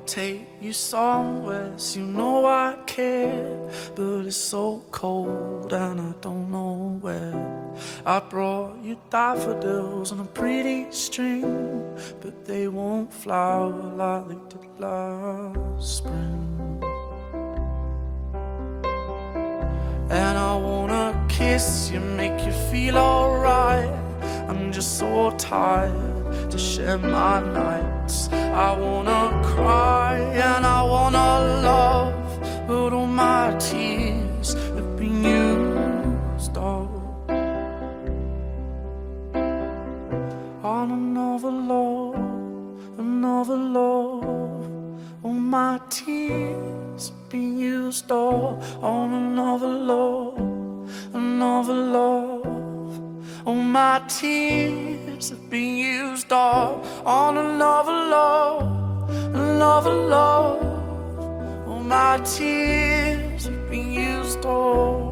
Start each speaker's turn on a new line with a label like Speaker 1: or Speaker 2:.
Speaker 1: take you somewhere, so you know I care. But it's so cold and I don't know where. I brought you daffodils on a pretty string, but they won't flower like they did last spring. And I wanna kiss you, make you feel alright. I'm just so tired to share my nights. I wanna cry and I wanna love, but all my tears have been used up on another love, another love. All my tears have been used up on another love, another love. All my tears have been used up on another love, another love. All my tears have been used up.